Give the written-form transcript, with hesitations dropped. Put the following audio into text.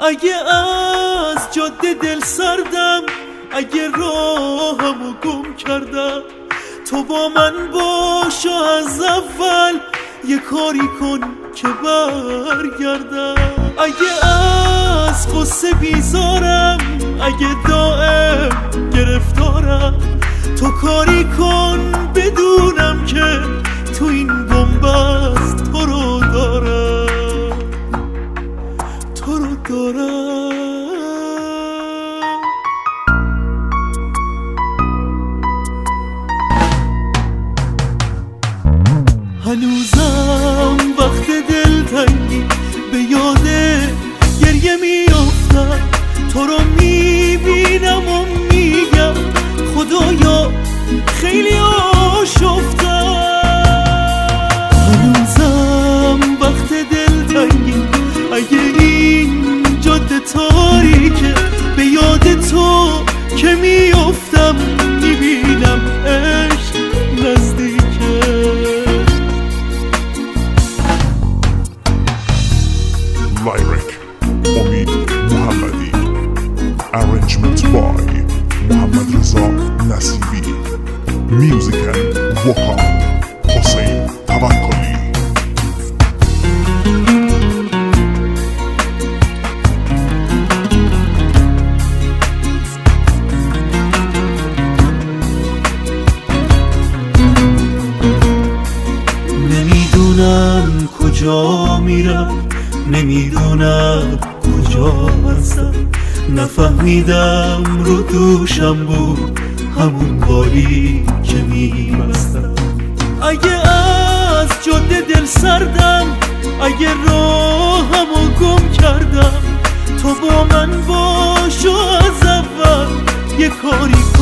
اگه از جاده دل سردم، اگه راهمو گم کردم، تو با من باش و از اول یه کاری کن که برگردم. اگه از قصه بیزارم، اگه دائم گرفتارم، تو کاری کن بدونم که تو این بنبست تو رو دارم، تو رو دارم. هنوزم وقت دلتنگی به یاد گریه میافتم، تو رو میبینم و میگم خدایا خیلی آشفتم. هنوزم وقت دلتنگی اگه این جاده تاریکه، به یاد تو که میافتم، میبینم عشق نزدیکه. Lyric امید محمدی. Arrangement by محمد رضا نصیری. Music and vocal حسین توکلی. نمیدونم کجا میرم، نمیدونم کجا هستم، نفهمیدم رو دوشم بود همون باری که میبستم. اگه از جاده دل سردم، اگه راهمو گم کردم، تو با من باش و از اول یه کاری